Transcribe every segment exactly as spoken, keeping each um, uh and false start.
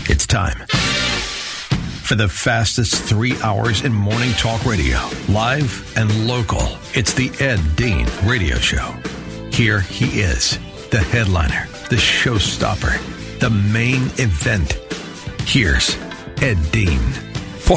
It's time for the fastest three hours in morning talk radio, live and local. It's the Ed Dean Radio Show. Here he is, the headliner, the showstopper, the main event. Here's Ed Dean. Four,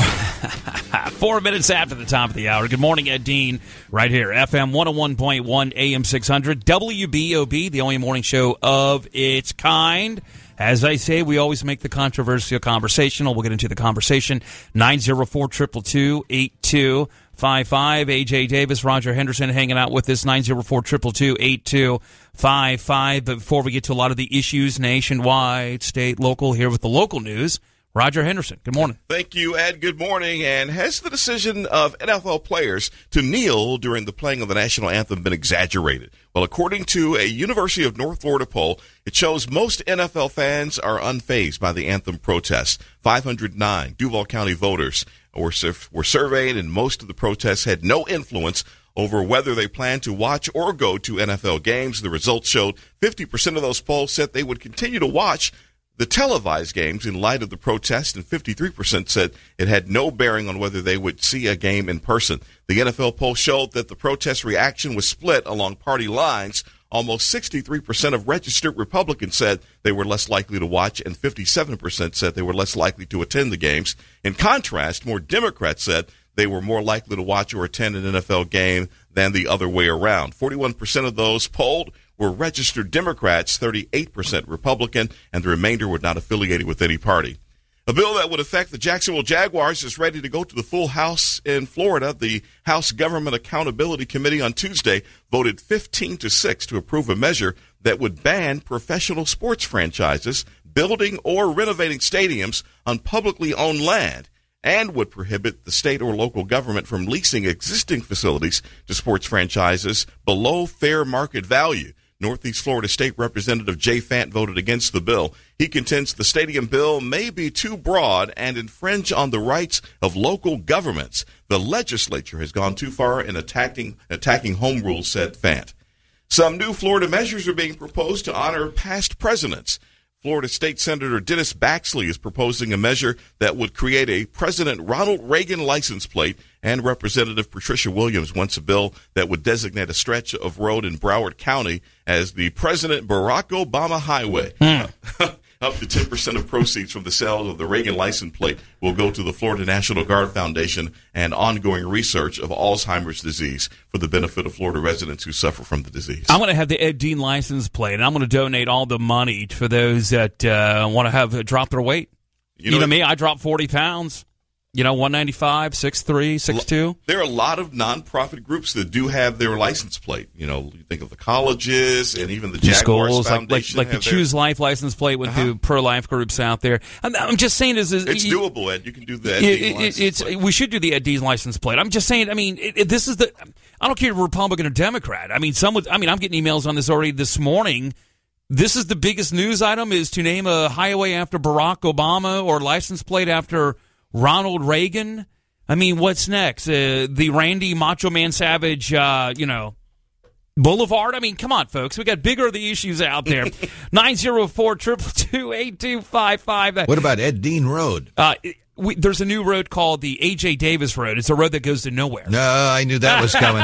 four minutes after the top of the hour. Good morning, Ed Dean, right here. F M one oh one point one, A M six hundred, W B O B, the only morning show of its kind. As I say, we always make the controversial conversational. We'll get into the conversation. nine oh four, two two two, eight two five five. A J Davis, Roger Henderson hanging out with us. nine oh four, two two two, eight two five five. But before we get to a lot of the issues nationwide, state, local, here with the local news, Roger Henderson, good morning. Thank you, Ed. Good morning. And has the decision of N F L players to kneel during the playing of the national anthem been exaggerated? Well, according to a University of North Florida poll, it shows most N F L fans are unfazed by the anthem protests. five hundred nine Duval County voters were, were surveyed, and most of the protests had no influence over whether they plan to watch or go to N F L games. The results showed fifty percent of those polls said they would continue to watch the televised games in light of the protest, and fifty-three percent said it had no bearing on whether they would see a game in person. The N F L poll showed that the protest reaction was split along party lines. Almost sixty-three percent of registered Republicans said they were less likely to watch, and fifty-seven percent said they were less likely to attend the games. In contrast, more Democrats said they were more likely to watch or attend an N F L game than the other way around. forty-one percent of those polled were registered Democrats, thirty-eight percent Republican, and the remainder were not affiliated with any party. A bill that would affect the Jacksonville Jaguars is ready to go to the full House in Florida. The House Government Accountability Committee on Tuesday voted fifteen to six to approve a measure that would ban professional sports franchises building or renovating stadiums on publicly owned land, and would prohibit the state or local government from leasing existing facilities to sports franchises below fair market value. Northeast Florida State Representative Jay Fant voted against the bill. He contends the stadium bill may be too broad and infringe on the rights of local governments. The legislature has gone too far in attacking, attacking home rule, said Fant. Some new Florida measures are being proposed to honor past presidents. Florida State Senator Dennis Baxley is proposing a measure that would create a President Ronald Reagan license plate, and Representative Patricia Williams wants a bill that would designate a stretch of road in Broward County as the President Barack Obama Highway. Mm. Up to ten percent of proceeds from the sale of the Reagan license plate will go to the Florida National Guard Foundation and ongoing research of Alzheimer's disease for the benefit of Florida residents who suffer from the disease. I'm going to have the Ed Dean license plate, and I'm going to donate all the money for those that uh, want to have uh, drop their weight. You know, you know me, I dropped forty pounds. You know, one ninety-five, six three, six two. There are a lot of nonprofit groups that do have their license plate. You know, you think of the colleges and even the Jaguars schools, Foundation. Like, like, like the Choose Life license plate with uh-huh. the pro-life groups out there. I'm, I'm just saying, is, is it's you, doable, Ed. You can do the Ed it, Dean it, license it's, plate. We should do the Ed Dean license plate. I'm just saying, I mean, it, it, this is the, I don't care if Republican or Democrat. I mean, some would, I mean, I'm getting emails on this already this morning. This is the biggest news item, is to name a highway after Barack Obama or license plate after Ronald Reagan. I mean, what's next? Uh, the Randy Macho Man Savage, uh, you know, Boulevard? I mean, come on, folks. We got bigger the issues out there. nine oh four, two two two, eight two five five. What about Ed Dean Road? Uh, we, there's a new road called the A J Davis Road. It's a road that goes to nowhere. No, I knew that was coming.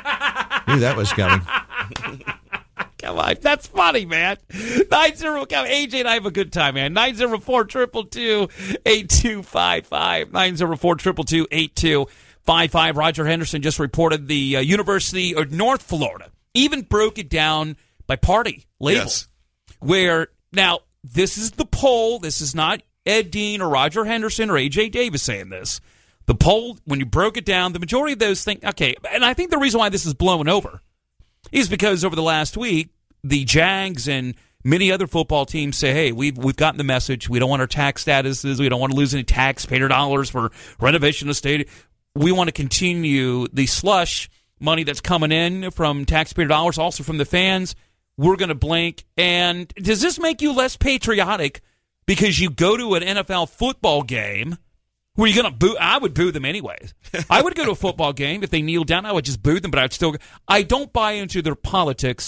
knew that was coming. Come on, that's funny, man. nine oh, come, A J and I have a good time, man. nine oh four, two two two, eight two five five. nine oh four, two two two, eight two five five. Roger Henderson just reported the uh, University of North Florida even broke it down by party label. Yes. Where, now, this is the poll. This is not Ed Dean or Roger Henderson or A J Davis saying this. The poll, when you broke it down, the majority of those think, okay, and I think the reason why this is blowing over is because over the last week, the Jags and many other football teams say, hey, we've, we've gotten the message. We don't want our tax statuses. We don't want to lose any taxpayer dollars for renovation of stadium. We want to continue the slush money that's coming in from taxpayer dollars, also from the fans. We're going to blink. And does this make you less patriotic because you go to an N F L football game where you're going to boo? I would boo them anyways. I would go to a football game. If they kneel down, I would just boo them, but I'd still – I don't buy into their politics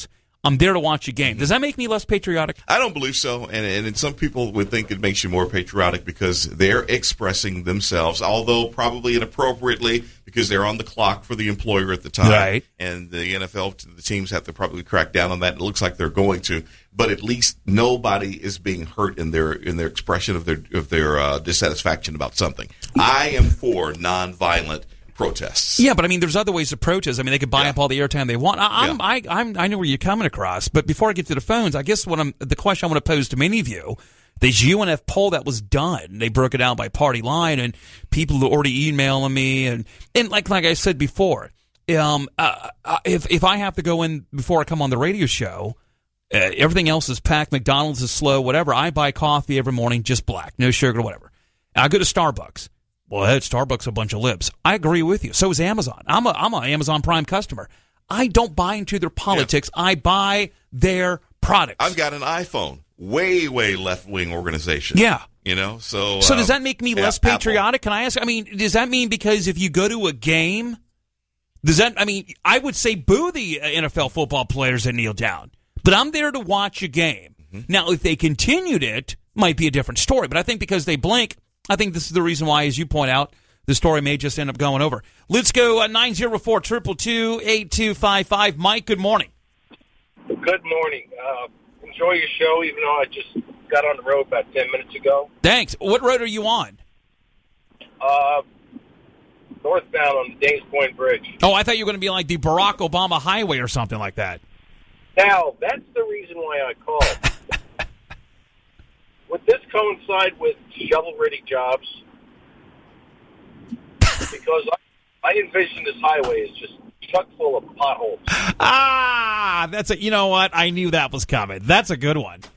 I'm there to watch a game. Does that make me less patriotic? I don't believe so, and, and and some people would think it makes you more patriotic because they're expressing themselves, although probably inappropriately because they're on the clock for the employer at the time. Right. And the N F L, the teams have to probably crack down on that. It looks like they're going to, but at least nobody is being hurt in their in their expression of their of their uh, dissatisfaction about something. I am for nonviolent protests. Yeah, but I mean, there's other ways to protest. I mean, they could buy Yeah. up all the airtime they want. I, I'm, Yeah. I, I'm, I know where you're coming across, but before I get to the phones, I guess what I'm the question I want to pose to many of you: this U N F poll that was done, they broke it down by party line, and people are already emailing me, and and like like I said before, um, uh, if if I have to go in before I come on the radio show. Uh, everything else is packed. McDonald's is slow. Whatever. I buy coffee every morning, just black, no sugar, whatever. I go to Starbucks. Well, hey, Starbucks a bunch of libs. I agree with you. So is Amazon. I'm a I'm an Amazon Prime customer. I don't buy into their politics. Yeah. I buy their products. I've got an iPhone. Way, way left-wing organization. Yeah. You know, so... So um, does that make me yeah, less patriotic? Apple. Can I ask? I mean, does that mean because if you go to a game, does that... I mean, I would say boo the N F L football players that kneel down. But I'm there to watch a game. Mm-hmm. Now, if they continued it, might be a different story. But I think because they blink... I think this is the reason why, as you point out, the story may just end up going over. Let's go uh, nine oh four, two two two, eight two five five. Mike, good morning. Good morning. Uh, enjoy your show, even though I just got on the road about ten minutes ago. Thanks. What road are you on? Uh, northbound on the Dames Point Bridge. Oh, I thought you were going to be like the Barack Obama Highway or something like that. Now, that's the reason why I called. Would this coincide with shovel-ready jobs? Because I, I envision this highway as just chock full of potholes. Ah, that's a. You know what? I knew that was coming. That's a good one.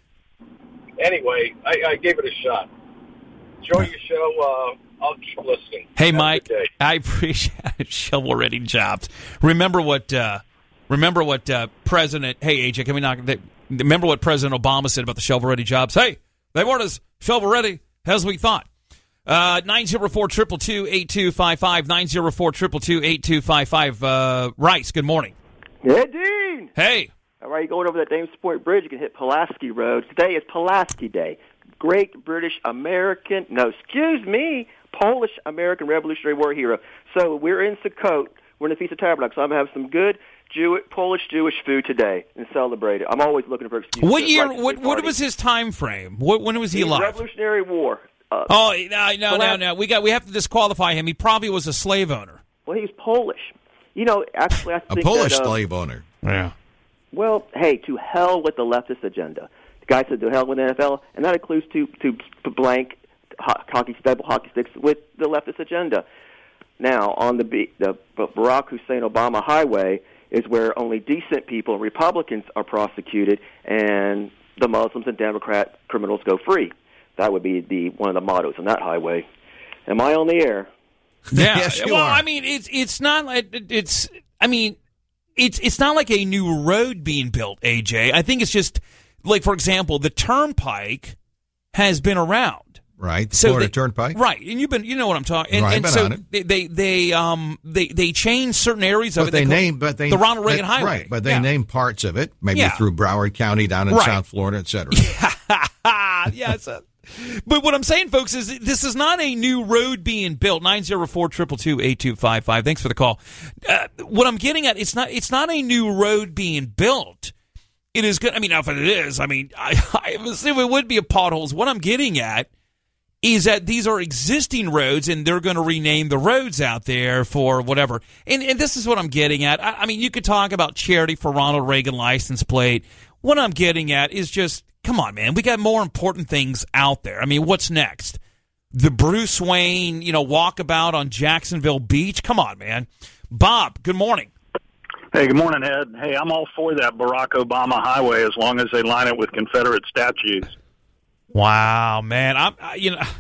Anyway, I, I gave it a shot. Enjoy your show. Uh, I'll keep listening. Hey, Have Mike, I appreciate it. Shovel-ready jobs. Remember what? Uh, remember what uh, President? Hey, A J, can we knock? They, remember what President Obama said about the shovel-ready jobs? Hey. They weren't as shovel-ready as we thought. Uh, nine oh four, two two two, eight two five five, nine oh four, two two two, eight two five five. Uh, Rice, good morning. Hey, Dean. Hey. All right, you're going over that Dames Point Bridge, you can hit Pulaski Road. Today is Pulaski Day. Great British American, no, excuse me, Polish American Revolutionary War hero. So we're in Sukkot. We're in the Feast of Tabernacles. So I'm going to have some good Jewish, Polish Jewish food today and celebrate it. I'm always looking for excuses. What year? Like What what was his time frame? What, when was he alive? Revolutionary War. Uh, oh no no no no! We got we have to disqualify him. He probably was a slave owner. Well, he was Polish. You know, actually, I think a Polish that, uh, slave owner. Yeah. Well, hey, to hell with the leftist agenda. The guy said to hell with the N F L, and that includes to to, to blank hockey double hockey sticks with the leftist agenda. Now, on the the Barack Hussein Obama Highway is where only decent people and Republicans are prosecuted, and the Muslims and Democrat criminals go free. That would be the one of the mottos on that highway. Am I on the air? Yeah. Yes, you well, are. I mean, it's it's not like it's. I mean, it's it's not like a new road being built, A J. I think it's just like, for example, the Turnpike has been around. Right, the So Florida they- Turnpike. Right, and you've been, you know what I'm talking. And, Right, and been so on it. they, they, they, um, they, they changed certain areas of But it. they call- name, but they the Ronald Reagan but- Highway, right? But they yeah. name parts of it, maybe Yeah. through Broward County down in Right. South Florida, et cetera. yeah, it's a, but what I'm saying, folks, is this is not a new road being built. nine oh four, two two two, eight two five five. Thanks for the call. Uh, what I'm getting at, it's not it's not a new road being built. It is good. I mean, if it is, I mean, I, I assume it would be a potholes. What I'm getting at is that these are existing roads, and they're going to rename the roads out there for whatever. And, and this is what I'm getting at. I, I mean, you could talk about charity for Ronald Reagan license plate. What I'm getting at is just, come on, man. We got more important things out there. I mean, what's next? The Bruce Wayne, you know, walkabout on Jacksonville Beach? Come on, man. Bob, good morning. Hey, good morning, Ed. Hey, I'm all for that Barack Obama highway as long as they line it with Confederate statues. Wow, man. I'm, I, you know,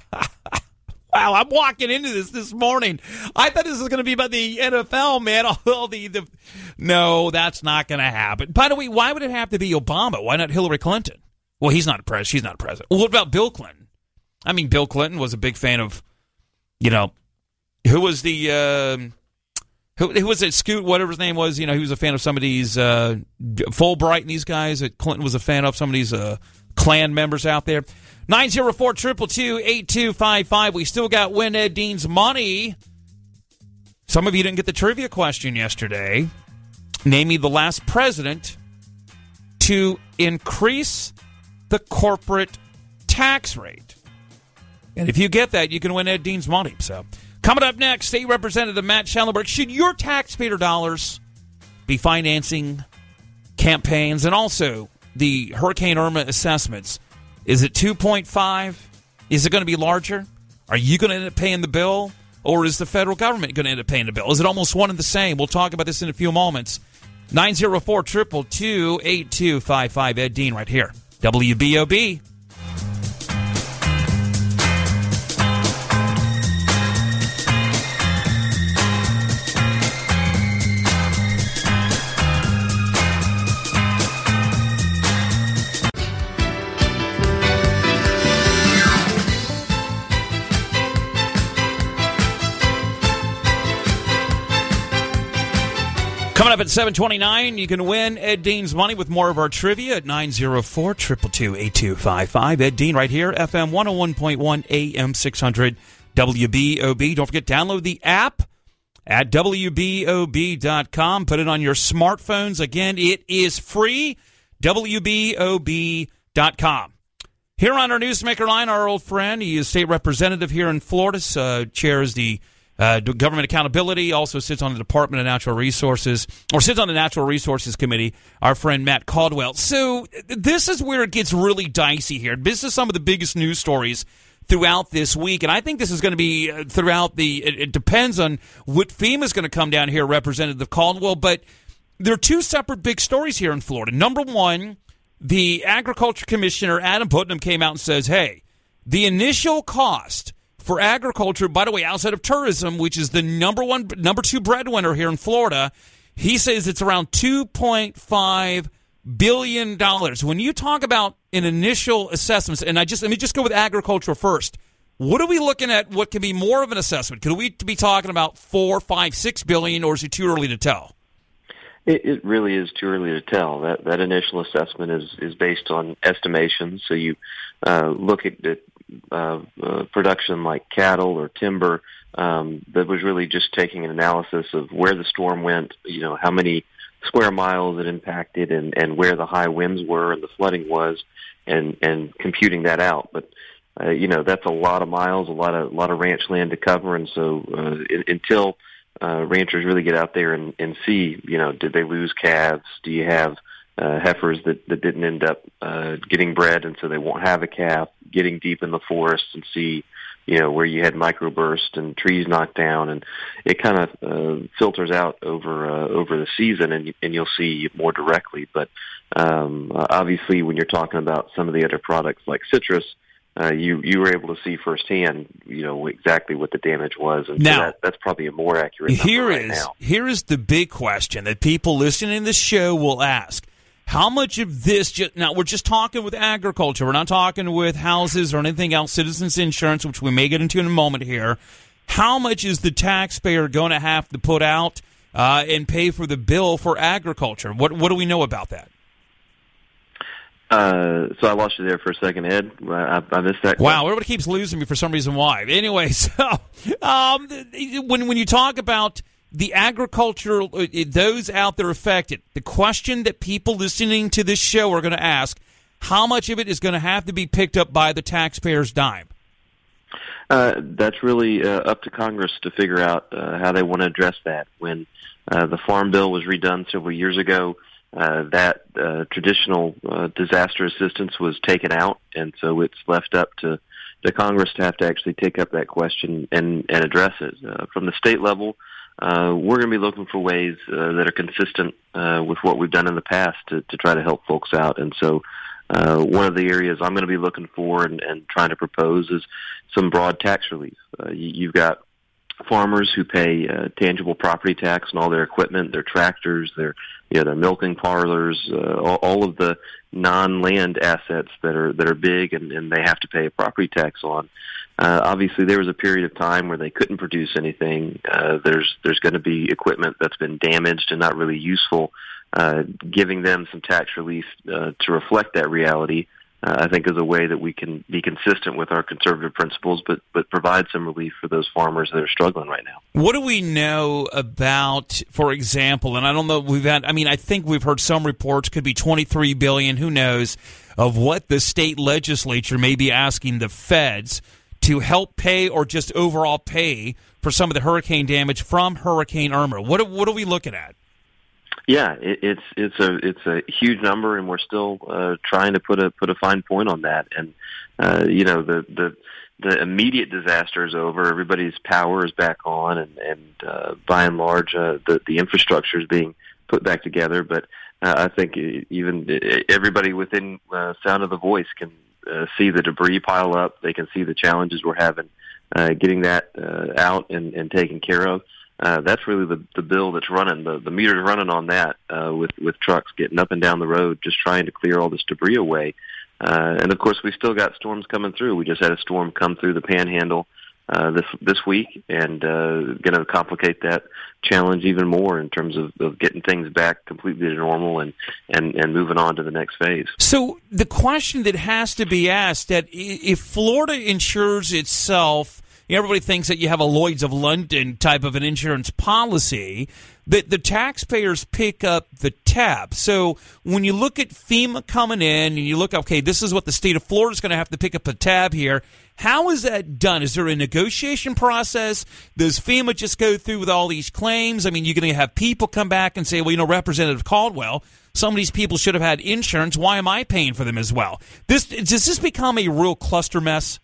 wow, I'm walking into this this morning. I thought this was going to be about the N F L, man. All the, the No, that's not going to happen. By the way, why would it have to be Obama? Why not Hillary Clinton? Well, he's not a president. She's not a president. Well, what about Bill Clinton? I mean, Bill Clinton was a big fan of, you know, who was the, uh, who, who was it, Scoot, whatever his name was, you know, he was a fan of some of these, uh, Fulbright and these guys that Clinton was a fan of, some of these uh, Klan members out there. nine oh four, two two two, eight two five five. We still got Win Ed Dean's money. Some of you didn't get the trivia question yesterday. Name me the last president to increase the corporate tax rate. And if you get that, you can win Ed Dean's money. So, coming up next, State Representative Matt Schellenberg. Should your taxpayer dollars be financing campaigns and also the Hurricane Irma assessments? Is it two point five? Is it going to be larger? Are you going to end up paying the bill? Or is the federal government going to end up paying the bill? Is it almost one and the same? We'll talk about this in a few moments. nine oh four, two two two, eight two five five. Ed Dean right here. W B O B. Coming up at seven twenty-nine, you can win Ed Dean's money with more of our trivia at nine oh four, two two two, eight two five five. Ed Dean right here, F M one oh one point one, A M six hundred, W B O B. Don't forget, download the app at W B O B dot com. Put it on your smartphones. Again, it is free, W B O B dot com. Here on our Newsmaker line, our old friend, he is state representative here in Florida, uh, chairs the Uh, government accountability, also sits on the Department of Natural Resources, or sits on the Natural Resources Committee, our friend Matt Caldwell. So this is where it gets really dicey here. This is some of the biggest news stories throughout this week, and I think this is going to be throughout the, it, it depends on what FEMA is going to come down here, Representative Caldwell, but there are two separate big stories here in Florida. Number one, the Agriculture Commissioner, Adam Putnam, came out and says, hey, the initial cost for agriculture, by the way, outside of tourism, which is the number one, number two breadwinner here in Florida, he says it's around two point five billion dollars. When you talk about an initial assessment, and I just let me just go with agriculture first. What are we looking at? What can be more of an assessment? Could we be talking about four, five, six billion, or is it too early to tell? It, it really is too early to tell. That that initial assessment is is based on estimations. So you uh, look at the Uh, uh, production like cattle or timber, um, that was really just taking an analysis of where the storm went, you know, how many square miles it impacted and, and where the high winds were and the flooding was, and, and computing that out. But, uh, you know, that's a lot of miles, a lot of, a lot of ranch land to cover. And so uh, it, until uh, ranchers really get out there and, and see, you know, did they lose calves? Do you have Uh, heifers that, that didn't end up uh, getting bred, and so they won't have a calf, getting deep in the forest and see, you know, where you had microburst and trees knocked down, and it kind of uh, filters out over uh, over the season, and, and you'll see more directly. But um, obviously, when you're talking about some of the other products like citrus, uh, you you were able to see firsthand, you know, exactly what the damage was, and now, so that, that's probably a more accurate number here right is, now. Here is the big question that people listening to this show will ask. How much of this, just, now we're just talking with agriculture, we're not talking with houses or anything else, citizens insurance, which we may get into in a moment here. How much is the taxpayer going to have to put out uh, and pay for the bill for agriculture? What what do we know about that? Uh, so I lost you there for a second, Ed. I, I missed that. Wow, everybody keeps losing me for some reason. Why? Anyway, so um, when when you talk about the agricultural, those out there affected, the question that people listening to this show are going to ask, how much of it is going to have to be picked up by the taxpayer's dime? Uh, that's really uh, up to Congress to figure out uh, how they want to address that. When uh, the Farm Bill was redone several years ago, uh, that uh, traditional uh, disaster assistance was taken out, and so it's left up to, to Congress to have to actually take up that question and, and address it. Uh, from the state level, Uh, we're going to be looking for ways uh, that are consistent uh, with what we've done in the past to, to try to help folks out. And so uh, one of the areas I'm going to be looking for and, and trying to propose is some broad tax relief. Uh, you, you've got farmers who pay uh, tangible property tax on all their equipment, their tractors, their you know, their milking parlors, uh, all, all of the non-land assets that are that are big and, and they have to pay a property tax on. Uh, obviously, there was a period of time where they couldn't produce anything. Uh, there's there's going to be equipment that's been damaged and not really useful. Uh, giving them some tax relief uh, to reflect that reality, uh, I think, is a way that we can be consistent with our conservative principles, but but provide some relief for those farmers that are struggling right now. What do we know about, for example, and I don't know, we've had, I mean, I think we've heard some reports, could be twenty-three billion dollars, who knows, of what the state legislature may be asking the feds to help pay or just overall pay for some of the hurricane damage from Hurricane Irma. What, what are we looking at? Yeah, it, it's it's a it's a huge number, and we're still uh, trying to put a put a fine point on that. And uh, you know, the the the immediate disaster is over. Everybody's power is back on, and and uh, by and large, uh, the the infrastructure is being put back together. But uh, I think even everybody within uh, sound of the voice can uh, see the debris pile up. They can see the challenges we're having uh, getting that uh, out and, and taken care of. Uh, that's really the the bill that's running. The the meter's running on that uh, with with trucks getting up and down the road, just trying to clear all this debris away. Uh, and of course, we still got storms coming through. We just had a storm come through the Panhandle uh, this this week, and uh, going to complicate that challenge even more in terms of, of getting things back completely to normal and, and, and moving on to the next phase. So the question that has to be asked, that if Florida insures itself, everybody thinks that you have a Lloyd's of London type of an insurance policy, that the taxpayers pick up the tab. So when you look at FEMA coming in and you look, okay, this is what the state of Florida is going to have to pick up the tab here, how is that done? Is there a negotiation process? Does FEMA just go through with all these claims? I mean, you're going to have people come back and say, well, you know, Representative Caldwell, some of these people should have had insurance. Why am I paying for them as well? This does this become a real cluster mess?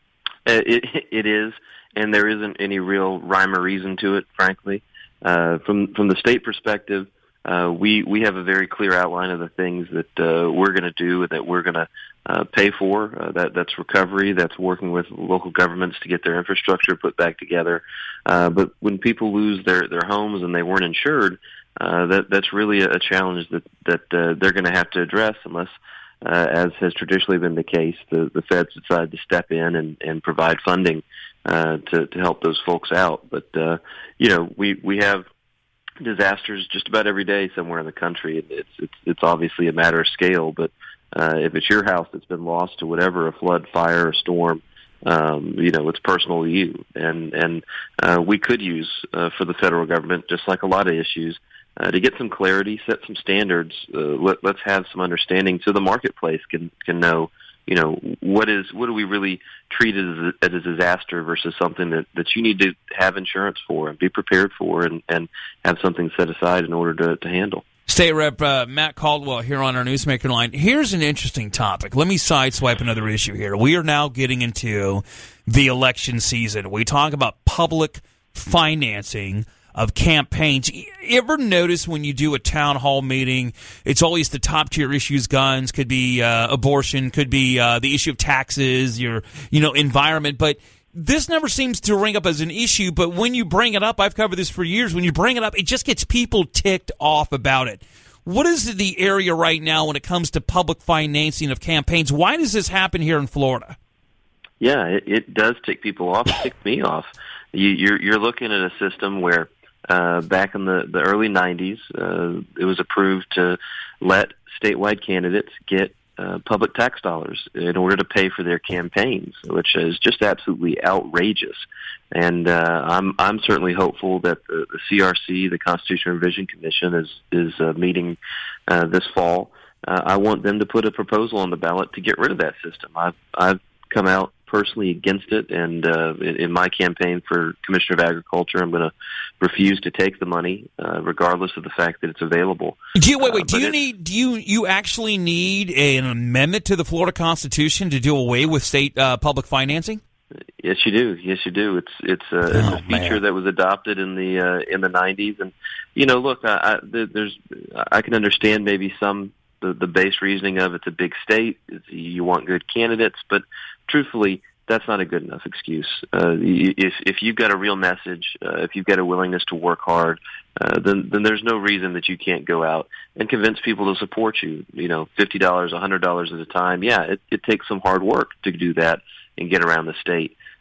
It, it is, and there isn't any real rhyme or reason to it, frankly. Uh, from from the state perspective, uh, we we have a very clear outline of the things that uh, we're going to do and that we're going to uh, pay for. Uh, that that's recovery. That's working with local governments to get their infrastructure put back together. Uh, but when people lose their, their homes and they weren't insured, uh, that that's really a challenge that that uh, they're going to have to address unless. Uh, as has traditionally been the case, the, the feds decided to step in and, and provide funding uh, to, to help those folks out. But, uh, you know, we, we have disasters just about every day somewhere in the country. It's, it's, it's obviously a matter of scale, but uh, if it's your house that's been lost to whatever, a flood, fire, or storm, um, you know, it's personal to you. And, and uh, we could use uh, for the federal government, just like a lot of issues, Uh, to get some clarity, set some standards. Uh, let, let's have some understanding so the marketplace can can know, you know, what is what do we really treat as a, as a disaster versus something that, that you need to have insurance for and be prepared for and, and have something set aside in order to, to handle. State Rep uh, Matt Caldwell here on our Newsmaker line. Here's an interesting topic. Let me sideswipe another issue here. We are now getting into the election season. We talk about public financing of campaigns. You ever notice when you do a town hall meeting, it's always the top tier issues, guns, could be uh, abortion, could be uh, the issue of taxes, your you know environment, but this never seems to ring up as an issue. But when you bring it up, I've covered this for years, when you bring it up, it just gets people ticked off about it. What is the area right now when it comes to public financing of campaigns? Why does this happen here in Florida? Yeah, it, it does tick people off. It ticks me off. You, you're, you're looking at a system where Uh, back in the, the early nineties, uh, it was approved to let statewide candidates get uh, public tax dollars in order to pay for their campaigns, which is just absolutely outrageous. And uh, I'm I'm certainly hopeful that the, the C R C, the Constitutional Revision Commission, is is uh, meeting uh, this fall. Uh, I want them to put a proposal on the ballot to get rid of that system. I've I've come out personally against it, and uh, in, in my campaign for Commissioner of Agriculture, I'm going to refuse to take the money, uh, regardless of the fact that it's available. Do you wait? Wait, uh, do you it, need? Do you you actually need an amendment to the Florida Constitution to do away with state uh, public financing? Yes, you do. Yes, you do. It's it's a, it's oh, a feature man. that was adopted in the uh, in the nineties, and you know, look, I, I, there's I can understand maybe some the, the base reasoning of it's a big state, it's, you want good candidates, but truthfully, that's not a good enough excuse. Uh, if if you've got a real message, uh, if you've got a willingness to work hard, uh, then then there's no reason that you can't go out and convince people to support you. You know, fifty dollars, a hundred dollars at a time. Yeah, it, it takes some hard work to do that and get around the state.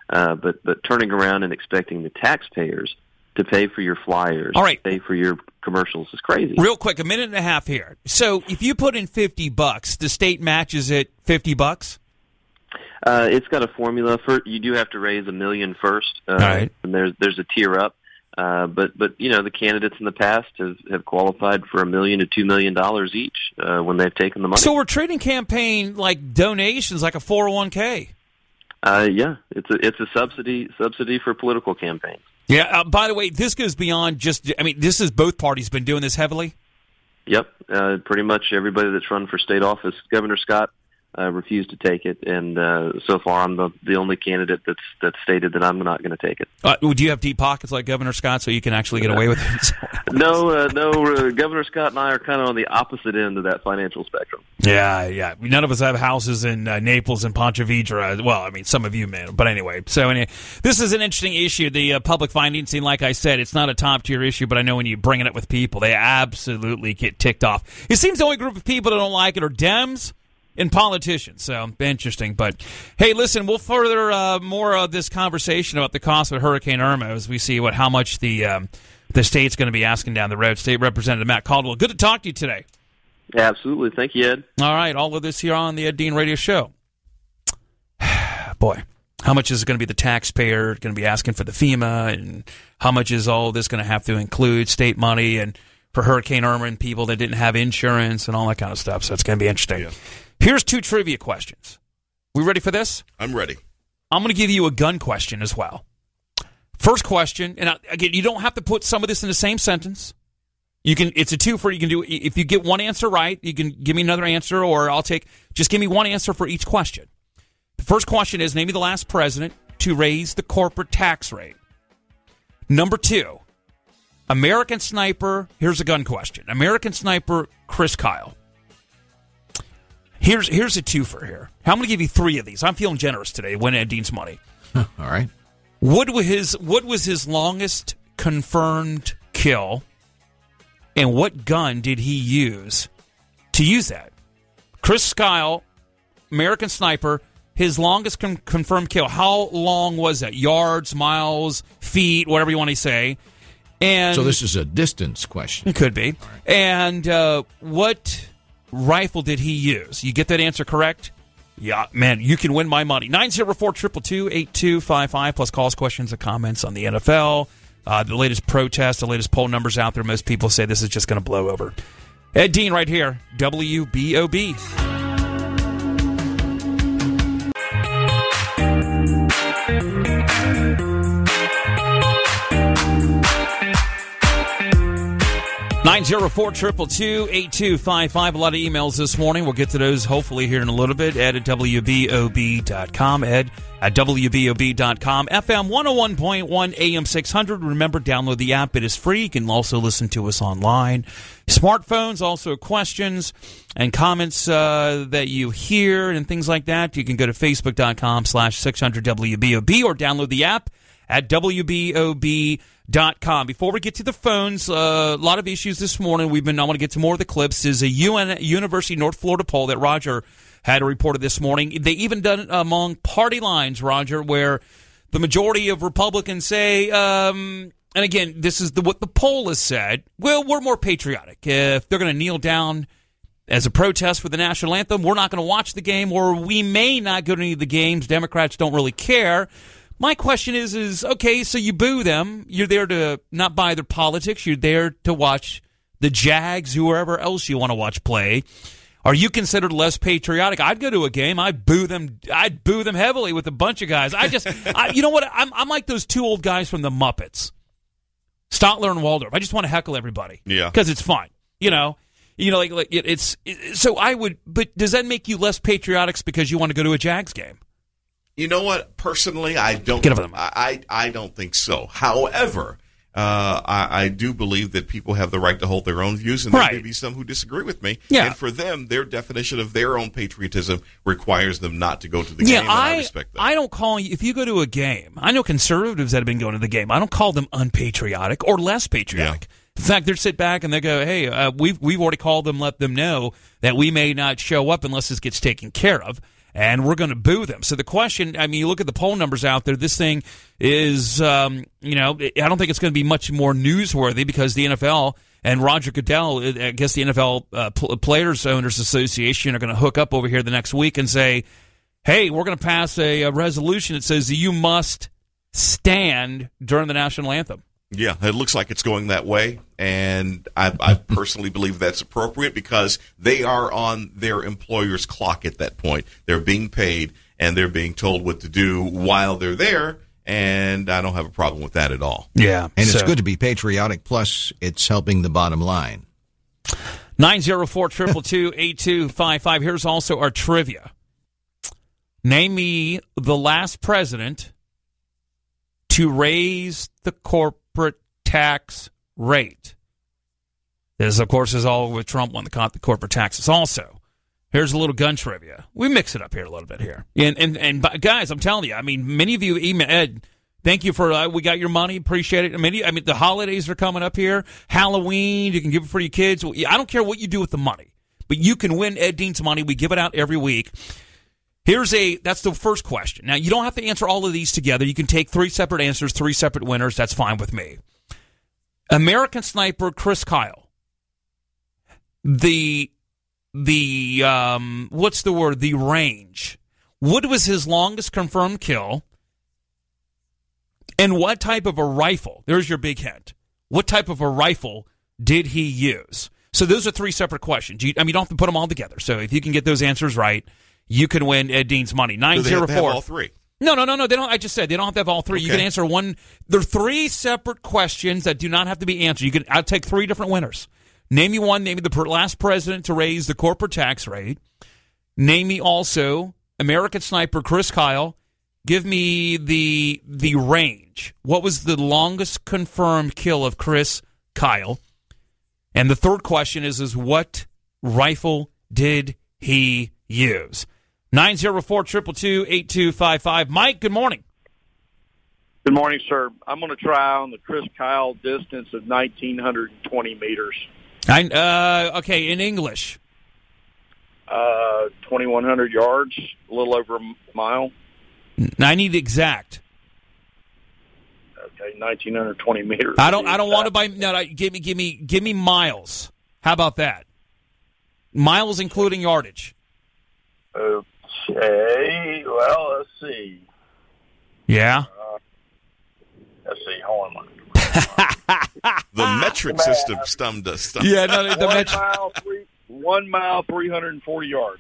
Uh, but but turning around and expecting the taxpayers to pay for your flyers, All right. pay for your commercials is crazy. Real quick, a minute and a half here. So if you put in fifty bucks, the state matches it fifty bucks? Uh, it's got a formula for you do have to raise a million first, uh, right. and there's there's a tier up. Uh, but but you know the candidates in the past have, have qualified for a million to two million dollars each uh, when they've taken the money. So we're treating campaign like donations, like a four oh one k. Uh, yeah, it's a it's a subsidy subsidy for political campaigns. Yeah. Uh, by the way, this goes beyond just. I mean, this is both parties been doing this heavily. Yep, uh, pretty much everybody that's run for state office. Governor Scott uh, refused to take it, and uh, so far I'm the the only candidate that's that's stated that I'm not going to take it. Uh, do you have deep pockets like Governor Scott, so you can actually get away with it? no, uh, no. Uh, Governor Scott and I are kind of on the opposite end of that financial spectrum. Yeah, yeah. None of us have houses in uh, Naples and Ponte Vedra. Well, I mean, some of you may, but anyway. So anyway, this is an interesting issue. The uh, public financing, like I said, it's not a top tier issue, but I know when you bring it up with people, they absolutely get ticked off. It seems the only group of people that don't like it are Dems and politicians. So interesting. But hey, listen, we'll further uh, more of this conversation about the cost of Hurricane Irma as we see what how much the um, the state's going to be asking down the road. State Representative Matt Caldwell, good to talk to you today. Yeah, absolutely. Thank you, Ed. All right, all of this here on the Ed Dean Radio Show. Boy, how much is it going to be the taxpayer going to be asking for the FEMA, and how much is all this going to have to include state money and for Hurricane Irma and people that didn't have insurance and all that kind of stuff? So it's going to be interesting. Yeah. Here's two trivia questions. We ready for this? I'm ready. I'm going to give you a gun question as well. First question, and again, you don't have to put some of this in the same sentence. You can. It's a twofer. You can do. If you get one answer right, you can give me another answer, or I'll take. Just give me one answer for each question. The first question is: name me the last president to raise the corporate tax rate. Number two, American Sniper. Here's a gun question. American Sniper Chris Kyle. Here's here's a twofer here. I'm going to give you three of these. I'm feeling generous today. Win Ed Dean's money. All right. What was his What was his longest confirmed kill? And what gun did he use to use that? Chris Kyle, American Sniper, his longest con- confirmed kill. How long was that? Yards, miles, feet, whatever you want to say. And so this is a distance question. It could be. Right. And uh, what rifle did he use? You get that answer correct? Yeah, man, you can win my money. nine zero four, two two two, eight two five five, plus calls, questions, and comments on the N F L. Uh, the latest protest, the latest poll numbers out there, most people say this is just going to blow over. Ed Dean right here, W B O B. nine zero four, two two two, eight two five five. A lot of emails this morning. We'll get to those hopefully here in a little bit. Ed at W B O B dot com. Ed at W B O B dot com. F M one oh one point one, A M six hundred. Remember, download the app. It is free. You can also listen to us online. Smartphones, also questions and comments uh, that you hear and things like that. You can go to Facebook dot com slash six hundred W B O B or download the app at W B O B dot com. Before we get to the phones, uh, a lot of issues this morning. We've been. I want to get to more of the clips. Is a U N University of North Florida poll that Roger had reported this morning. They even done it among party lines, Roger, where the majority of Republicans say, um, and again, this is the, what the poll has said. Well, we're more patriotic. If they're going to kneel down as a protest for the national anthem, we're not going to watch the game, or we may not go to any of the games. Democrats don't really care. My question is, is okay, so you boo them. You're there to not buy their politics. You're there to watch the Jags, whoever else you want to watch play. Are you considered less patriotic? I'd go to a game. I'd boo them. I'd boo them heavily with a bunch of guys. I just, I, you know what? I'm, I'm like those two old guys from the Muppets, Statler and Waldorf. I just want to heckle everybody. Yeah, because it's fun. You know, you know, like, like it, it's. It, so I would, but does that make you less patriotic because you want to go to a Jags game? You know what? Personally, I don't. Get over them. I, I I don't think so. However, uh, I, I do believe that people have the right to hold their own views, and there right. may be some who disagree with me. Yeah. And for them, their definition of their own patriotism requires them not to go to the yeah, game. And I, I respect that. I don't call you if you go to a game. I know conservatives that have been going to the game. I don't call them unpatriotic or less patriotic. Yeah. In fact, they sit back and they go, "Hey, uh, we've we've already called them, let them know that we may not show up unless this gets taken care of." and we're going to boo them. So the question, I mean, you look at the poll numbers out there, this thing is, um, you know, I don't think it's going to be much more newsworthy because the N F L and Roger Goodell, I guess the N F L uh, Players Owners Association are going to hook up over here the next week and say, hey, we're going to pass a, a resolution that says you must stand during the national anthem. Yeah, it looks like it's going that way, and I, I personally believe that's appropriate because they are on their employer's clock at that point. They're being paid, and they're being told what to do while they're there, and I don't have a problem with that at all. Yeah. And so. It's good to be patriotic, plus it's helping the bottom line. nine zero four, two two two, eight two five five. Here's also our trivia. Name me the last president to raise the corporate tax rate. This, of course, is all with Trump on the corporate taxes. Also, here's a little gun trivia. We mix it up here a little bit here. And and, and guys, I'm telling you, I mean, many of you email Ed. Thank you for uh, we got your money. Appreciate it. I mean, I mean, the holidays are coming up here. Halloween, you can give it for your kids. I don't care what you do with the money, but you can win Ed Dean's money. We give it out every week. Here's a, that's the first question. Now, you don't have to answer all of these together. You can take three separate answers, three separate winners. That's fine with me. American Sniper Chris Kyle. The, the, um, what's the word? The range. What was his longest confirmed kill? And what type of a rifle? There's your big hint. What type of a rifle did he use? So those are three separate questions. You, I mean, you don't have to put them all together. So if you can get those answers right, you can win Ed Dean's money. nine zero four. Do they have to have all three? No, no, no, no. They don't. I just said they don't have to have all three. Okay. You can answer one. There are three separate questions that do not have to be answered. You can. I'll take three different winners. Name me one. Name me the last president to raise the corporate tax rate. Name me also American Sniper Chris Kyle. Give me the the range. What was the longest confirmed kill of Chris Kyle? And the third question is: is what rifle did he use? nine zero four, two two two, eight two five five. Mike, good morning. Good morning, sir. I'm going to try on the Chris Kyle distance of nineteen twenty meters. I, uh, okay, in English. Uh, twenty-one hundred yards, a little over a mile. I need the exact. Okay, nineteen twenty meters. I don't. I don't want to buy. No, no, give me, give me, give me miles. How about that? Miles including yardage. Okay. Well, let's see. Yeah. Uh, let's see. Hold on. The metric system stumped us. Stumped. Yeah. No, the one metric. mile, three, one mile, three hundred and forty yards.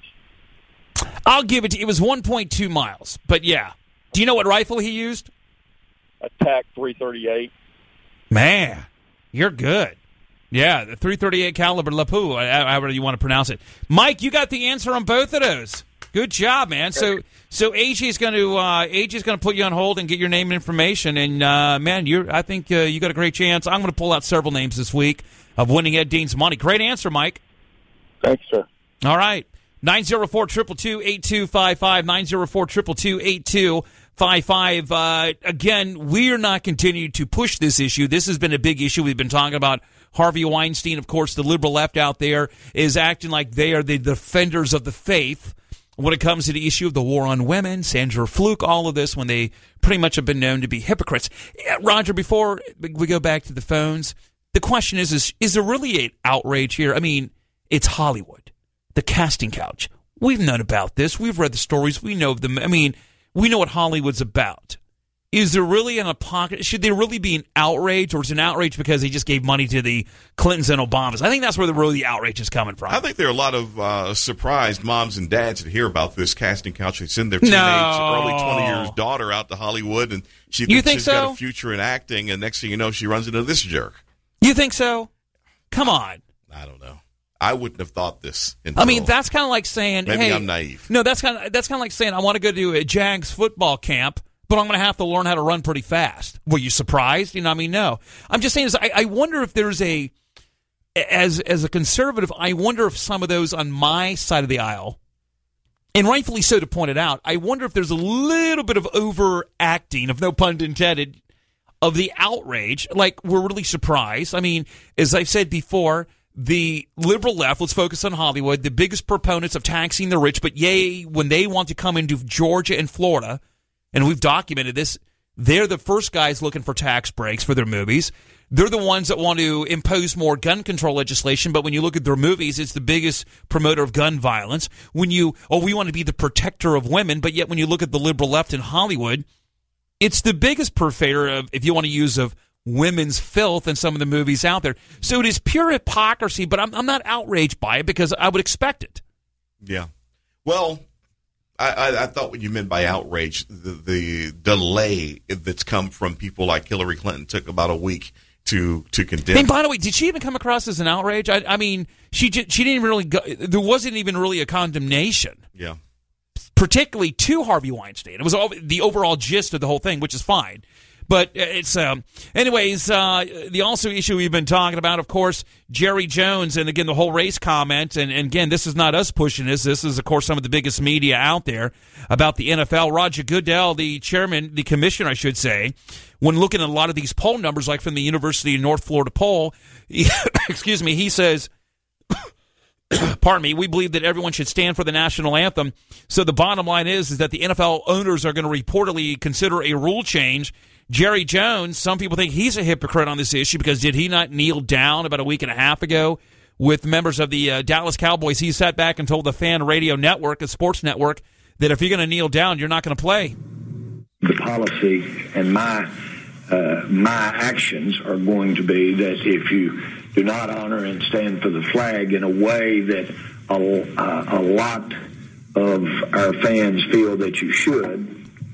I'll give it to you. It was one point two miles. But yeah. Do you know what rifle he used? Attack three thirty-eight. Man, you're good. Yeah, the three thirty-eight caliber Lapua, however you want to pronounce it. Mike, you got the answer on both of those. Good job, man. So, so A J is going to uh, A J is going to put you on hold and get your name and information. And uh, man, you I think uh, you got a great chance. I'm going to pull out several names this week of winning Ed Dean's money. Great answer, Mike. Thanks, sir. All right, nine zero four two two two eight two five five nine zero four two two two eight two five five. Uh, again, we are not continuing to push this issue. This has been a big issue. We've been talking about Harvey Weinstein. Of course, the liberal left out there is acting like they are the defenders of the faith when it comes to the issue of the war on women, Sandra Fluke, all of this, when they pretty much have been known to be hypocrites. Yeah, Roger, before we go back to the phones, the question is, is, is there really an outrage here? I mean, it's Hollywood, the casting couch. We've known about this. We've read the stories. We know them. I mean, we know what Hollywood's about. Is there really an apocalypse? Should there really be an outrage, or is it an outrage because he just gave money to the Clintons and Obamas? I think that's where the really the outrage is coming from. I think there are a lot of uh, surprised moms and dads that hear about this casting couch. They send their teenage, No. early twenty years daughter out to Hollywood, and she You thinks think she's so? got a future in acting, and next thing you know, she runs into this jerk. You think so? Come on. I don't know. I wouldn't have thought this. Until, I mean, that's kind of like saying, maybe hey, I'm naive. No, that's kind of that's kind of like saying I want to go to a Jags football camp, but I'm going to have to learn how to run pretty fast. Were you surprised? You know, I mean, no. I'm just saying, is I, I wonder if there's a, as as a conservative, I wonder if some of those on my side of the aisle, and rightfully so to point it out, I wonder if there's a little bit of overacting, if no pun intended, of the outrage. Like, we're really surprised. I mean, as I've said before, the liberal left, let's focus on Hollywood, the biggest proponents of taxing the rich, but yay, when they want to come into Georgia and Florida, and we've documented this, they're the first guys looking for tax breaks for their movies. They're the ones that want to impose more gun control legislation, but when you look at their movies, it's the biggest promoter of gun violence. When you, oh, we want to be the protector of women, but yet when you look at the liberal left in Hollywood, it's the biggest purveyor of, if you want to use, of women's filth in some of the movies out there. So it is pure hypocrisy, but I'm, I'm not outraged by it because I would expect it. Yeah. Well, I, I, I thought what you meant by outrage, the, the delay that's come from people like Hillary Clinton took about a week to to condemn. And by the way, did she even come across as an outrage? I, I mean, she she didn't even really go, there wasn't even really a condemnation. Yeah. Particularly to Harvey Weinstein. It was all, the overall gist of the whole thing, which is fine. But it's, um, anyways, uh, the also issue we've been talking about, of course, Jerry Jones, and again, the whole race comment, and, and again, this is not us pushing this. This is, of course, some of the biggest media out there about the N F L. Roger Goodell, the chairman, the commissioner, I should say, when looking at a lot of these poll numbers, like from the University of North Florida poll, he, excuse me, he says, pardon me, we believe that everyone should stand for the national anthem. So the bottom line is, is that the N F L owners are going to reportedly consider a rule change. Jerry Jones, some people think he's a hypocrite on this issue because did he not kneel down about a week and a half ago with members of the uh, Dallas Cowboys? He sat back and told the Fan Radio Network, a sports network, that if you're going to kneel down, you're not going to play. The policy and my uh, my actions are going to be that if you do not honor and stand for the flag in a way that a, uh, a lot of our fans feel that you should,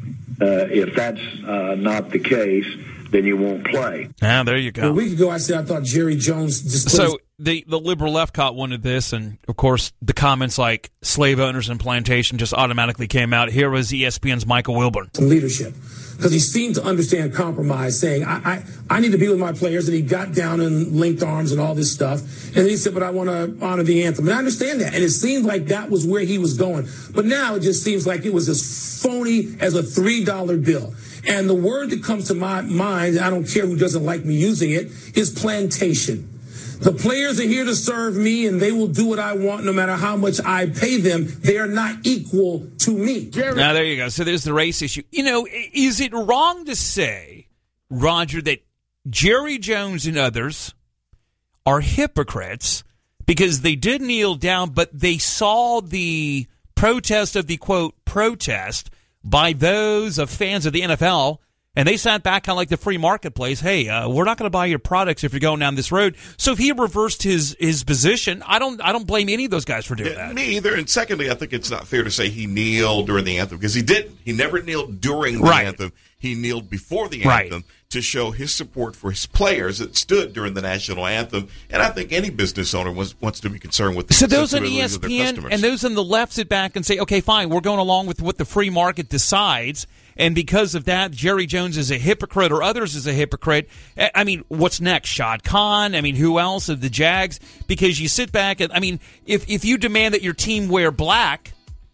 Uh, if that's uh, not the case, then you won't play. Ah, there you go. A week ago, I said I thought Jerry Jones just. So the the liberal left caught one of this, and of course the comments like slave owners and plantation just automatically came out. Here was E S P N's Michael Wilburn. Some leadership, because he seemed to understand compromise, saying I, I I need to be with my players, and he got down and linked arms and all this stuff, and then he said, but I want to honor the anthem, and I understand that, and it seemed like that was where he was going, but now it just seems like it was as phony as a three dollar bill. And the word that comes to my mind, I don't care who doesn't like me using it, is plantation. The players are here to serve me, and they will do what I want no matter how much I pay them. They are not equal to me. Jerry- now, there you go. So there's the race issue. You know, is it wrong to say, Roger, that Jerry Jones and others are hypocrites because they did kneel down, but they saw the protest of the, quote, protest by those of fans of the N F L, and they sat back kind of like the free marketplace. Hey, uh, we're not going to buy your products if you're going down this road. So if he reversed his his position, I don't I don't blame any of those guys for doing yeah, that. Me either. And secondly, I think it's not fair to say he kneeled during the anthem because he didn't. He never kneeled during the right. anthem. He kneeled before the right. anthem to show his support for his players that stood during the national anthem. And I think any business owner wants, wants to be concerned with the So those on E sensibilities S of their P N customers. and those on the left sit back and say, okay, fine, we're going along with what the free market decides. And because of that, Jerry Jones is a hypocrite or others is a hypocrite. I mean, what's next? Shad Khan? I mean, who else of the Jags? Because you sit back and, I mean, if, if you demand that your team wear black,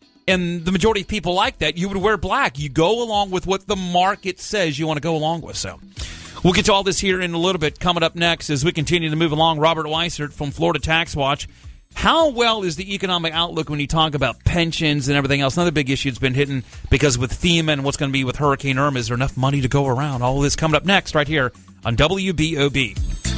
and the majority of people like that, you would wear black. You go along with what the market says you want to go along with. So we'll get to all this here in a little bit. Coming up next as we continue to move along, Robert Weissert from Florida Tax Watch. How well is the economic outlook when you talk about pensions and everything else? Another big issue that's been hitting because with FEMA and what's going to be with Hurricane Irma, is there enough money to go around? All of this coming up next right here on W B O B.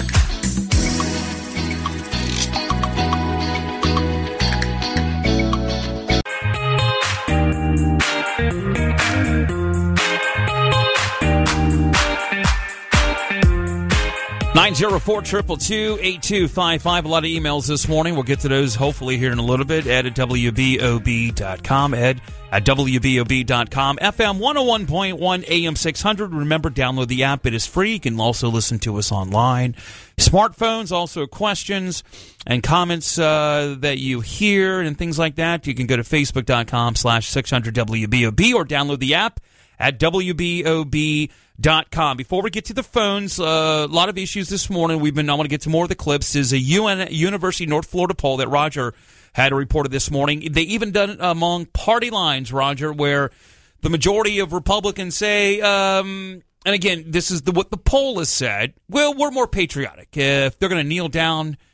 nine zero four, two two two, eight two five five. A lot of emails this morning. We'll get to those hopefully here in a little bit. Ed at W B O B dot com. Ed at W B O B dot com. F M one oh one point one, A M six hundred. Remember, download the app. It is free. You can also listen to us online. Smartphones, also questions and comments uh, that you hear and things like that. You can go to Facebook dot com slash six hundred W B O B or download the app at W B O B dot com. Before we get to the phones, uh, a lot of issues this morning. We've been. I want to get to more of the clips. Is a U N, University of North Florida poll that Roger had reported this morning. They even done it among party lines, Roger, where the majority of Republicans say, um, and again, this is the, what the poll has said. Well, we're more patriotic. If they're going to kneel down,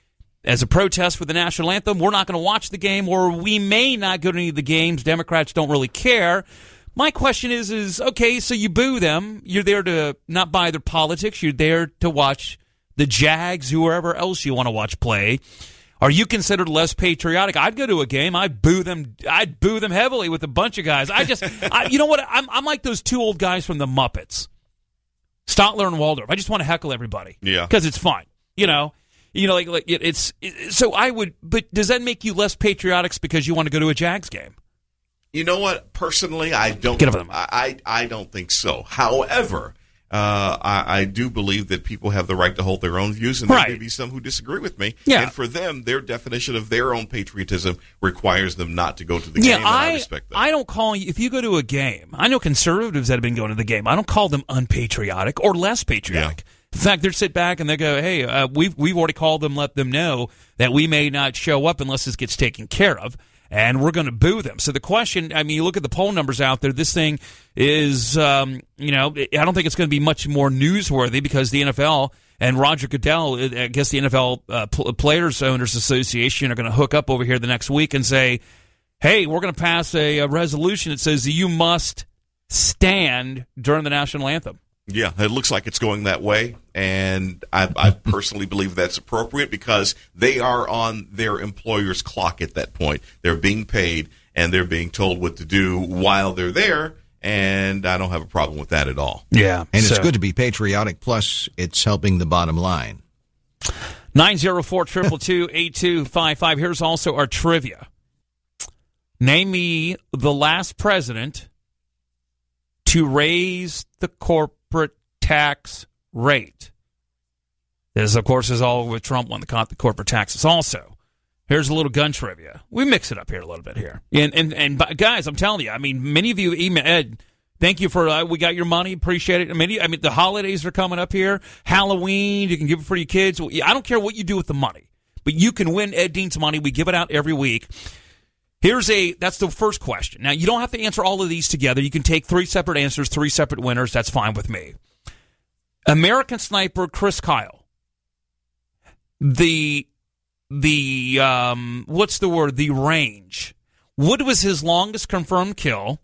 as a protest for the national anthem, we're not going to watch the game, or we may not go to any of the games. Democrats don't really care. My question is, is okay, so you boo them. You're there to not buy their politics. You're there to watch the Jags, whoever else you want to watch play. Are you considered less patriotic? I'd go to a game. I'd boo them. I'd boo them heavily with a bunch of guys. I just, I, you know what? I'm, I'm like those two old guys from the Muppets, Statler and Waldorf. I just want to heckle everybody. Yeah, because it's fun. You know, you know, like, like it, it's. It, so I would. But does that make you less patriotic because you want to go to a Jags game? You know what? Personally, I don't. Get over them. I, I I don't think so. However. Uh, I, I do believe that people have the right to hold their own views, and there right. may be some who disagree with me. Yeah. And for them, their definition of their own patriotism requires them not to go to the yeah, game, and I, I respect that. I don't call you, if you go to a game, I know conservatives that have been going to the game, I don't call them unpatriotic or less patriotic. Yeah. In fact, they sit back and they go, hey, uh, we've, we've already called them, let them know that we may not show up unless this gets taken care of. And we're going to boo them. So the question, I mean, you look at the poll numbers out there, this thing is, um, you know, I don't think it's going to be much more newsworthy because the N F L and Roger Goodell, I guess the N F L uh, Players Owners Association are going to hook up over here the next week and say, hey, we're going to pass a, a resolution that says you must stand during the national anthem. Yeah, it looks like it's going that way, and I, I personally believe that's appropriate because they are on their employer's clock at that point. They're being paid, and they're being told what to do while they're there, and I don't have a problem with that at all. Yeah. And so. It's good to be patriotic, plus it's helping the bottom line. nine zero four, two two two, eight two five five. Here's also our trivia. Name me the last president to raise the corporate tax rate. This, of course, is all with Trump won the, the corporate taxes. Also, here's a little gun trivia. We mix it up here a little bit here. And, and, and guys, I'm telling you, I mean, many of you email, Ed, thank you for, uh, we got your money, appreciate it. Many, I mean, the holidays are coming up here. Halloween, you can give it for your kids. I don't care what you do with the money, but you can win Ed Dean's money. We give it out every week. Here's a, that's the first question. Now, you don't have to answer all of these together. You can take three separate answers, three separate winners. That's fine with me. American Sniper Chris Kyle. The, the, um, what's the word? The range. What was his longest confirmed kill?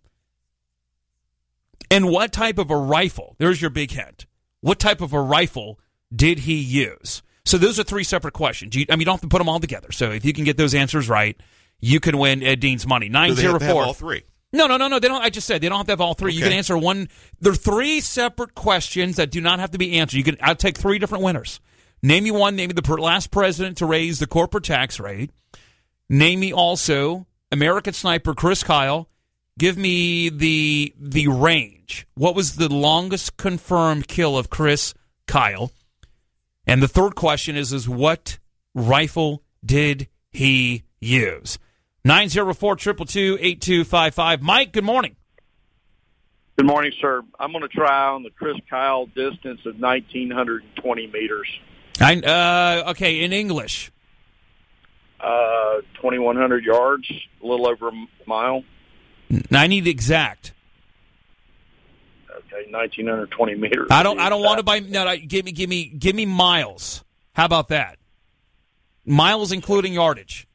And what type of a rifle? There's your big hint. What type of a rifle did he use? So those are three separate questions. You, I mean, you don't have to put them all together. So if you can get those answers right, you can win Ed Dean's money. nine zero four. Do they have to have all three? No, no, no, no. They don't. I just said they don't have to have all three. Okay. You can answer one. There are three separate questions that do not have to be answered. You can. I'll take three different winners. Name me one. Name me the last president to raise the corporate tax rate. Name me also American Sniper Chris Kyle. Give me the the range. What was the longest confirmed kill of Chris Kyle? And the third question is: is what rifle did he use? nine zero four, two two two, eight two five five. Mike, good morning. Good morning, sir. I'm going to try on the Chris Kyle distance of nineteen twenty meters. I, uh, okay, in English. Uh, twenty-one hundred yards, a little over a mile. I need exact. Okay, nineteen twenty meters. I don't. I don't want to buy. No, no, give me, give me, give me miles. How about that? Miles including yardage.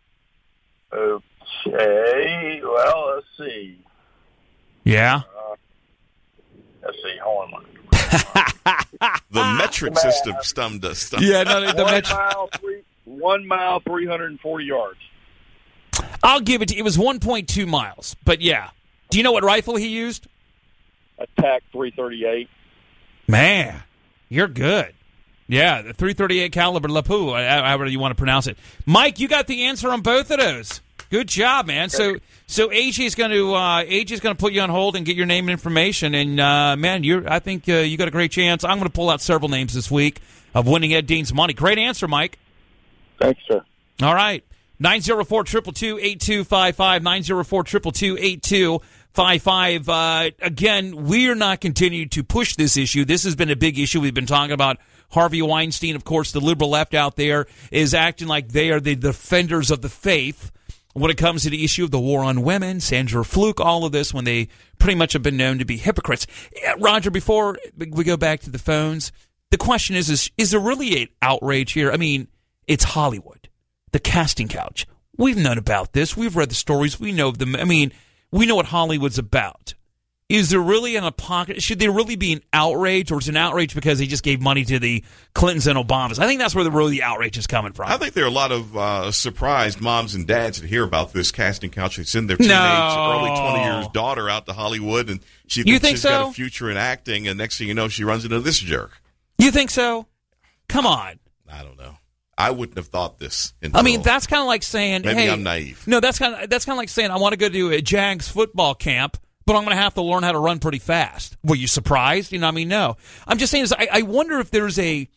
Okay. Well, let's see. Yeah. Uh, let's see. Hold on. The metric system stumped us. Stumped. Yeah, no, the one metric. mile, three, one mile, three hundred forty yards. I'll give it to you. It was one point two miles, but yeah. Do you know what rifle he used? Attack three thirty-eight. Man, you're good. Yeah, the three thirty-eight caliber Lapua, however you want to pronounce it. Mike, you got the answer on both of those. Good job, man. So, so A J's going to uh, A J's going to put you on hold and get your name and information. And uh, man, you're I think uh, you got a great chance. I'm going to pull out several names this week of winning Ed Dean's money. Great answer, Mike. Thanks, sir. All right, nine zero four two two two eight two five five nine zero four two two two eight two five five. Uh, again, we are not continuing to push this issue. This has been a big issue. We've been talking about Harvey Weinstein. Of course, the liberal left out there is acting like they are the defenders of the faith when it comes to the issue of the war on women, Sandra Fluke, all of this, when they pretty much have been known to be hypocrites. Roger, before we go back to the phones, the question is, is, is there really an outrage here? I mean, it's Hollywood. the casting couch. We've known about this. We've read the stories. We know them. I mean, we know what Hollywood's about. Is there really an apocalypse? Should there really be an outrage, or is it an outrage because he just gave money to the Clintons and Obamas? I think that's where the really the outrage is coming from. I think there are a lot of uh, surprised moms and dads that hear about this casting couch. They send their teenage, no. early twenty years daughter out to Hollywood, and she you thinks think she's so? got a future in acting, and next thing you know, she runs into this jerk. You think so? Come on. I don't know. I wouldn't have thought this. Until, I mean, that's kind of like saying, maybe hey, I'm naive. No, that's kind of that's kind of like saying I want to go to a Jags football camp, but I'm going to have to learn how to run pretty fast. Were you surprised? You know, I mean, no. I'm just saying, is I, I wonder if there's a,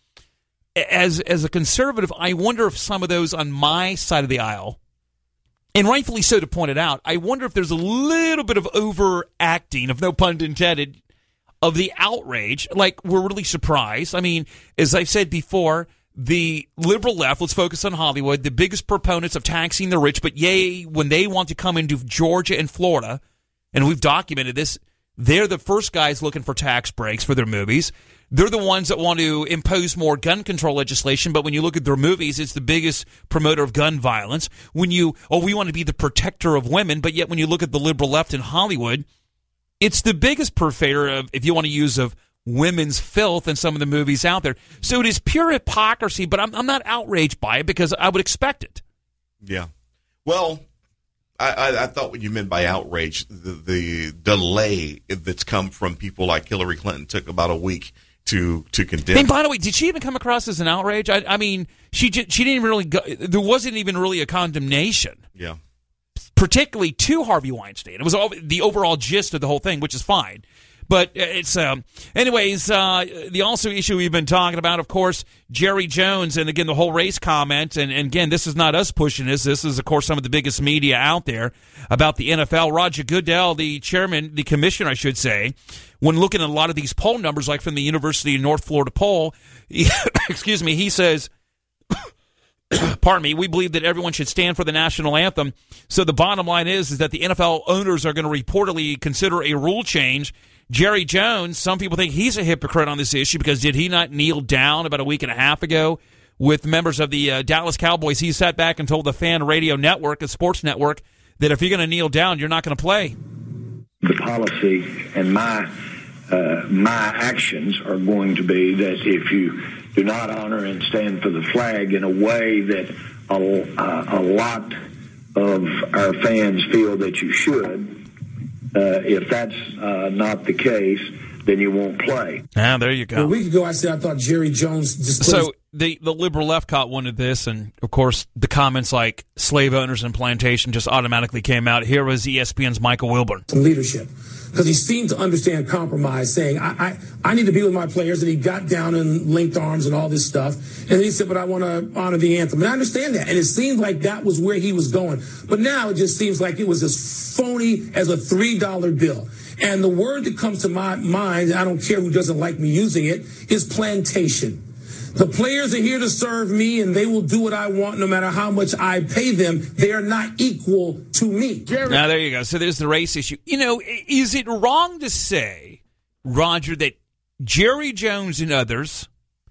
as as a conservative, I wonder if some of those on my side of the aisle, and rightfully so to point it out, I wonder if there's a little bit of overacting, if no pun intended, of the outrage. Like, we're really surprised. I mean, as I've said before, the liberal left, let's focus on Hollywood, the biggest proponents of taxing the rich, but yay, when they want to come into Georgia and Florida, and we've documented this, they're the first guys looking for tax breaks for their movies. They're the ones that want to impose more gun control legislation, but when you look at their movies, it's the biggest promoter of gun violence. When you, oh, we want to be the protector of women, but yet when you look at the liberal left in Hollywood, it's the biggest purveyor of, if you want to use, of women's filth in some of the movies out there. So it is pure hypocrisy, but I'm, I'm not outraged by it because I would expect it. Yeah. Well, I, I, I thought what you meant by outrage, the, the delay that's come from people like Hillary Clinton took about a week to to condemn. And by the way, did she even come across as an outrage? I, I mean, she she didn't even really go, there wasn't even really a condemnation. Yeah. Particularly to Harvey Weinstein. It was all the overall gist of the whole thing, which is fine. But it's, um, anyways, uh, the also issue we've been talking about, of course, Jerry Jones, and again, the whole race comment, and, and again, this is not us pushing this. This is, of course, some of the biggest media out there about the N F L. Roger Goodell, the chairman, the commissioner, I should say, when looking at a lot of these poll numbers, like from the University of North Florida poll, he, excuse me, he says, pardon me, we believe that everyone should stand for the national anthem. So the bottom line is, is that the N F L owners are going to reportedly consider a rule change. Jerry Jones, some people think he's a hypocrite on this issue because did he not kneel down about a week and a half ago with members of the uh, Dallas Cowboys? He sat back and told the Fan Radio Network, a sports network, that if you're going to kneel down, you're not going to play. The policy and my uh, my actions are going to be that if you do not honor and stand for the flag in a way that a, uh, a lot of our fans feel that you should, Uh, if that's uh, not the case, then you won't play. Ah, there you go. A week ago, I said I thought Jerry Jones just. So the the liberal left caught one of this, and of course the comments like slave owners and plantation just automatically came out. Here was E S P N's Michael Wilburn. Leadership. Because he seemed to understand compromise, saying, I, I, I need to be with my players. And he got down and linked arms and all this stuff. And then he said, but I want to honor the anthem. And I understand that. And it seemed like that was where he was going. But now it just seems like it was as phony as a three dollar bill. And the word that comes to my mind, I don't care who doesn't like me using it, is plantation. The players are here to serve me, and they will do what I want no matter how much I pay them. They are not equal to me. Jerry- now, there you go. So there's the race issue. You know, is it wrong to say, Roger, that Jerry Jones and others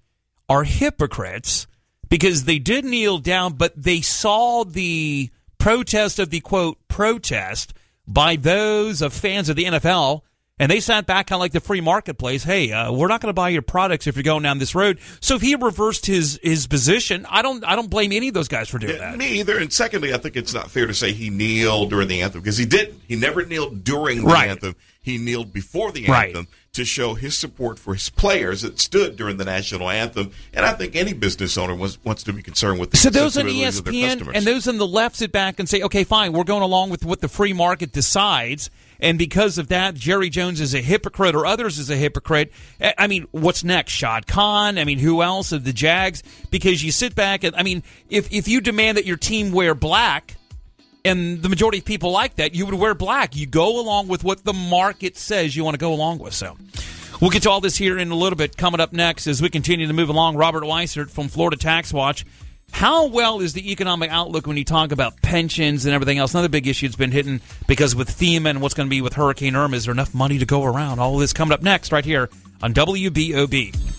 are hypocrites because they did kneel down, but they saw the protest of the, quote, protest by those of fans of the N F L, and they sat back kind of like the free marketplace. Hey, uh, we're not going to buy your products if you're going down this road. So if he reversed his his position, I don't I don't blame any of those guys for doing yeah, that. Me either. And secondly, I think it's not fair to say he kneeled during the anthem because he didn't. He never kneeled during the right. anthem. He kneeled before the right. anthem to show his support for his players that stood during the national anthem. And I think any business owner was, wants to be concerned with the So those on E sensibilities S of their P N customers. and those on the left sit back and say, okay, fine, we're going along with what the free market decides. And because of that, Jerry Jones is a hypocrite or others is a hypocrite. I mean, what's next? Shad Khan? I mean, who else of the Jags? Because you sit back and, I mean, if, if you demand that your team wear black, and the majority of people like that, you would wear black. You go along with what the market says you want to go along with. So we'll get to all this here in a little bit. Coming up next as we continue to move along, Robert Weissert from Florida Tax Watch. How well is the economic outlook when you talk about pensions and everything else? Another big issue that's been hitting because with FEMA and what's going to be with Hurricane Irma, is there enough money to go around? All of this coming up next right here on W B O B.